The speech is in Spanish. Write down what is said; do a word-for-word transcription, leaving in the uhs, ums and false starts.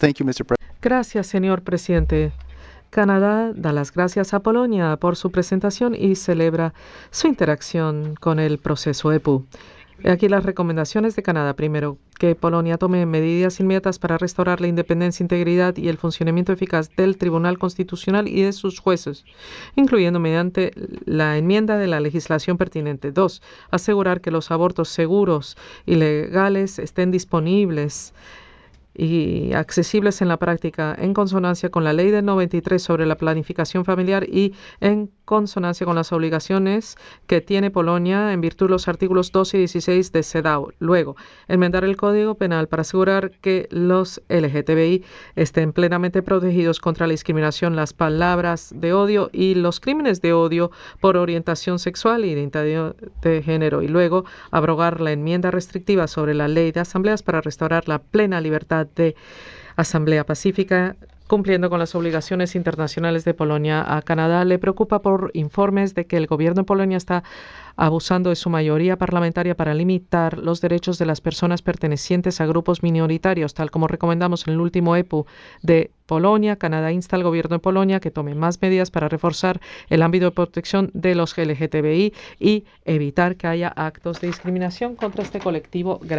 Thank you, mister President. Gracias, señor presidente. Canadá da las gracias a Polonia por su presentación y celebra su interacción con el proceso E P U. Aquí las recomendaciones de Canadá. Primero, que Polonia tome medidas inmediatas para restaurar la independencia, integridad y el funcionamiento eficaz del Tribunal Constitucional y de sus jueces, incluyendo mediante la enmienda de la legislación pertinente. Dos, asegurar que los abortos seguros y legales estén disponibles y accesibles en la práctica, en consonancia con la Ley del noventa y tres sobre la planificación familiar y en consonancia con las obligaciones que tiene Polonia en virtud de los artículos doce y dieciséis de CEDAW. Luego, enmendar el Código Penal para asegurar que los L G T B I estén plenamente protegidos contra la discriminación, las palabras de odio y los crímenes de odio por orientación sexual y identidad de género. Y luego, abrogar la enmienda restrictiva sobre la Ley de Asambleas para restaurar la plena libertad de asamblea pacífica, cumpliendo con las obligaciones internacionales de Polonia. A Canadá le preocupa por informes de que el gobierno de Polonia está abusando de su mayoría parlamentaria para limitar los derechos de las personas pertenecientes a grupos minoritarios, tal como recomendamos en el último E P U de Polonia. Canadá insta al gobierno de Polonia que tome más medidas para reforzar el ámbito de protección de los L G T B I y evitar que haya actos de discriminación contra este colectivo.